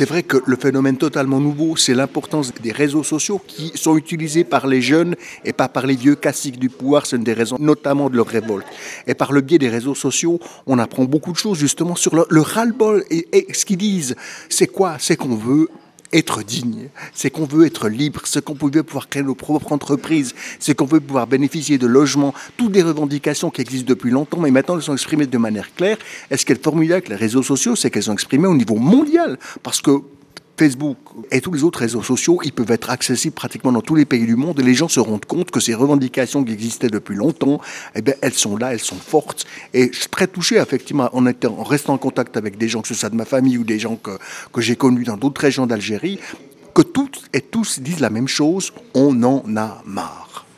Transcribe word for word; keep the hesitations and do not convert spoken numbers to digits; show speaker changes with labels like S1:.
S1: C'est vrai que le phénomène totalement nouveau, c'est l'importance des réseaux sociaux qui sont utilisés par les jeunes et pas par les vieux classiques du pouvoir. C'est une des raisons notamment de leur révolte. Et par le biais des réseaux sociaux, on apprend beaucoup de choses justement sur le, le ras-le-bol. Et, et ce qu'ils disent, c'est quoi? C'est qu'on veut être digne, c'est qu'on veut être libre, c'est qu'on veut pouvoir créer nos propres entreprises, c'est qu'on veut pouvoir bénéficier de logements, toutes des revendications qui existent depuis longtemps, mais maintenant elles sont exprimées de manière claire. Et ce qui est formidable avec les réseaux sociaux, c'est qu'elles sont exprimées au niveau mondial, parce que Facebook et tous les autres réseaux sociaux, ils peuvent être accessibles pratiquement dans tous les pays du monde et les gens se rendent compte que ces revendications qui existaient depuis longtemps, eh bien, elles sont là, elles sont fortes. Et je suis très touché, effectivement, en, étant, en restant en contact avec des gens, que ce soit de ma famille ou des gens que, que j'ai connus dans d'autres régions d'Algérie, que toutes et tous disent la même chose, on en a marre.